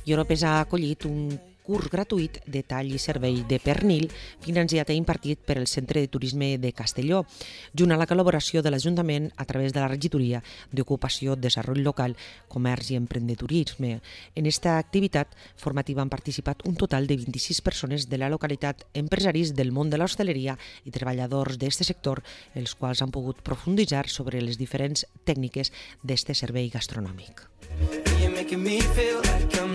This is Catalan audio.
i Europes ha acollit un curs gratuït de tall i servei de pernil financiat i impartit per el Centre de Turisme de Castelló, junt a la col·laboració de l'Ajuntament a través de la Regidoria d'Ocupació, Desenvolupament Local, Comerç i Emprendedorisme. En aquesta activitat formativa han participat un total de 26 persones de la localitat, empresaris del món de l'hostaleria i treballadors d'aquest sector, els quals han pogut profunditzar sobre les diferents tècniques d'aquest servei gastronòmic.